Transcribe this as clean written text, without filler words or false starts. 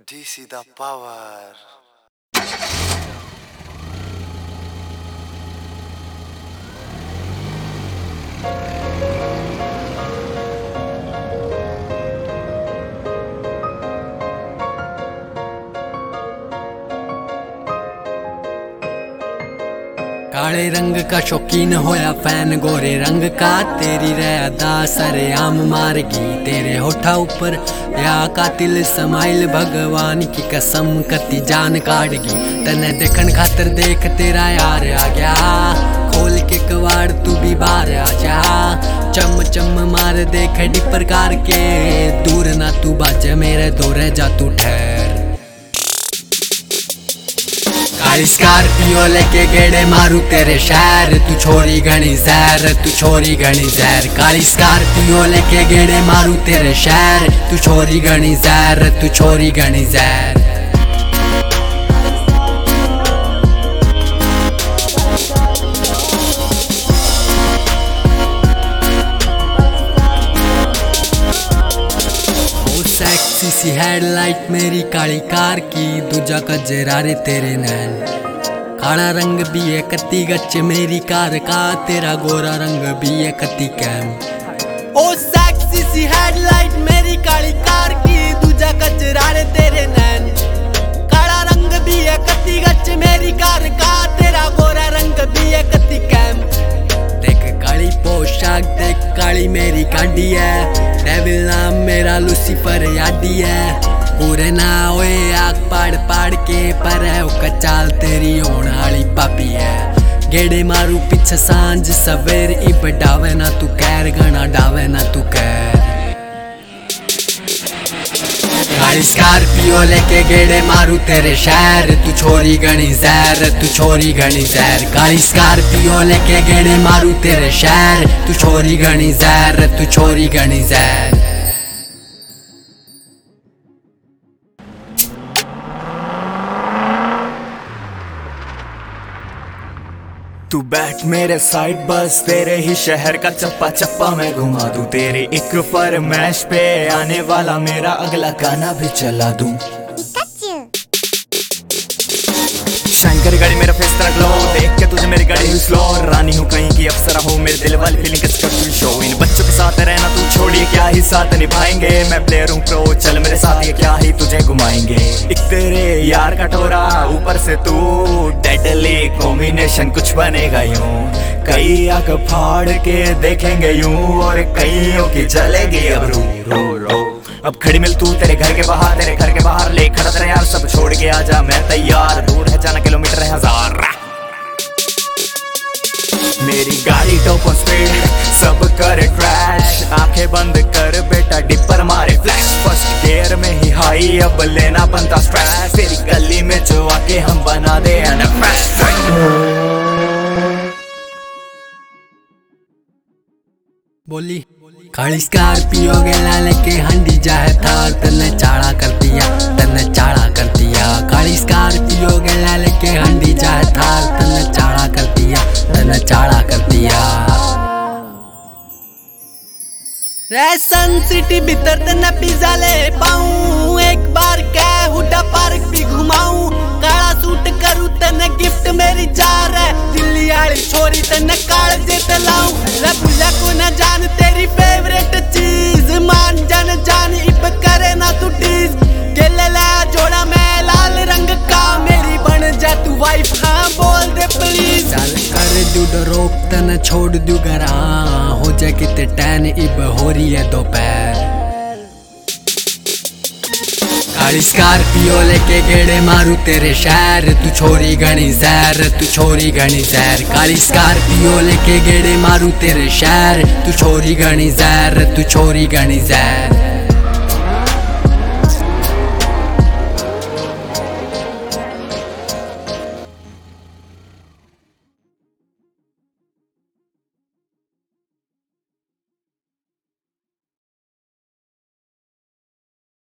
DC da power. काले रंग का शौकीन होया फैन गोरे रंग का तेरी रहदा सरे आम मारगी तेरे होठा ऊपर या कातिल समाइल भगवान की कसम कती जान काटगी तने देखन खातर देख तेरा यार आ गया खोल के कवाड़ तू भी बाहर आ जा चम चम मार देख डी प्रकार के दूर ना तू बाजे मेरे दौरे जा तू ठहर काली स्कॉर्पियो लेके गेड़े मारू तेरे शहर तू छोरी घनी जहर तू छोरी घनी जहर काली स्कॉर्पियो लेके गेड़े मारू तेरे शहर तू छोरी घनी जहर तू छोरी घनी जहर सेक्सी सी हेडलाइट मेरी काली कार की दूजा कजरा रे तेरे नैन काला रंग भी है कत्ती गच्च मेरी कार का तेरा गोरा रंग भी है कत्ती कैम ओ सेक्सी सी हेडलाइट मेरी काली कार की दूजा कजरा रे तेरे नैन काला रंग भी है कत्ती गच्च मेरी कार का तेरा गोरा रंग भी है कत्ती कैम देख काली पोशाक देख काली मेरी गाड़ी है डेविल नाम मेरा लूसीफर यादी है पूरे ना होए आग पाड़ पाड़ के पर है उका चाल तेरी होने वाली पापी है गेड़े मारू पीछे सांझ सवेर इब डावे ना तू कैर गना डावे ना तू कैर काली स्कॉर्पियो लेके गेड़े मारू तेरे शहर तू छोरी घनी जहर तू छोरी घनी जहर काली स्कॉर्पियो लेके गेड़े मारू तेरे शहर तू छोरी घनी जहर तू छोरी घनी जहर तू बैठ मेरे साइड बस तेरे ही शहर का चप्पा चप्पा मैं घुमा दूं तेरे एक फरमाइश पे आने वाला मेरा अगला गाना भी चला दूं शाइन करे गाड़ी मेरा फेस तरह ग्लो देख के तुझे मेरी गाड़ी हुई स्लो रानी हूँ कहीं की अफसरा हो मेरे दिल वाली फीलिंग का शो इन बच्चों के साथ रहना तू छोड़िए क्या ही साथ निभाएंगे मैं प्लेयर हूँ प्रो चल मेरे साथ ये क्या ही तुझे घुमाएंगे एक तेरे यार का टोरा ऊपर से तू डेडली कॉम्बिनेशन कुछ बनेगा यूं कई आंख फाड़ के देखेंगे यूं और कईयों की जलेगी अब रू रो रो अब खड़ी मिल तू तेरे घर के बाहर ले खड़ा तेरे यार सब छोड़ के आजा मैं तैयार दूर है जाना किलोमीटर है 1000 मेरी गाड़ी टॉप ऑन स्पीड सब करे क्रैश आंखें बंद कर बेटा डिपर मारे फ्लैश फर्स्ट गियर में ही हाई अब लेना बनता स्ट्रेस तेरी गली में जो आके हम बना दे बोली काली स्कॉर्पियो गेला लेके हंडी जाए थार तन्ने चाड़ा कर दिया काली स्कॉर्पियो गेला लेके हंडी जाए थार तन्ने चाड़ा कर दिया रेसन सिटी भीतर तन्ने पिज्जा ले पाऊं एक बार क्या हुडा पार्क भी घुमाऊं काला सूट करूं तन्ने गिफ्ट मेरी जार है दिल्ली वाली छोरी तन्ने काल जेते लाऊं रबुला को न जान तेरी फेवरेट चीज मान जान इब करे ना तू टीज गेले ला जोड़ा मैं लाल रंग का मेरी बन जा तू वाइफ हाँ बोल दे प्लीज चल कर दू रोक तन छोड़ दू गरा हो जा किते टैन इब हो रही है दोपहर काली स्कॉर्पियो लेके गेड़े मारू तेरे शहर तू छोरी घनी जहर तू छोरी घनी जहर काली स्कॉर्पियो लेके गेड़े मारू तेरे शहर तू छोरी घनी जहर तू छोरी घनी जहर